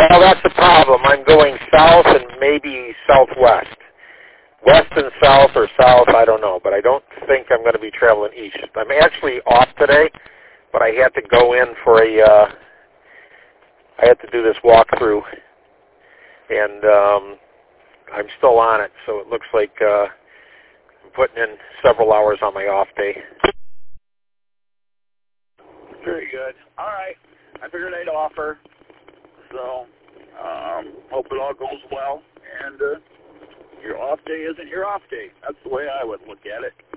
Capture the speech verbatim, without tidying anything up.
Well, that's the problem. I'm going south and maybe southwest. West and south or south, I don't know. But I don't think I'm going to be traveling east. I'm actually off today, but I had to go in for a, uh, I had to do this walkthrough. And um, I'm still on it, so it looks like uh, I'm putting in several hours on my off day. Very good. All right. I figured I'd offer. So, um, hope it all goes well. And uh, your off day isn't your off day. That's the way I would look at it.